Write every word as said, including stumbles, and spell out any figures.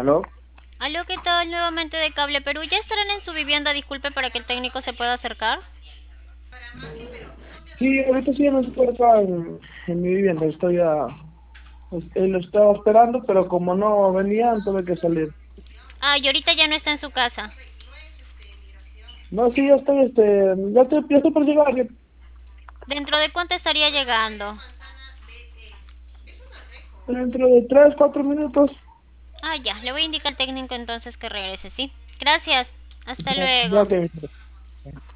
¿Aló? Aló, ¿qué tal? Nuevamente de Cable Perú. ¿Ya estarán en su vivienda? Disculpe para que el técnico se pueda acercar. Sí, ahorita sí ya no estoy acá en, en mi vivienda, estoy a, él lo estaba esperando, pero como no venían, tuve que salir. Ah, y ahorita ya no está en su casa. No, sí, ya estoy, este, ya estoy, ya estoy por llegar, ya- ¿Dentro de cuánto estaría llegando? dentro de tres, cuatro minutos. Ah, ya. Le voy a indicar al técnico entonces que regrese, ¿sí? Gracias. Hasta Ya, ya luego. que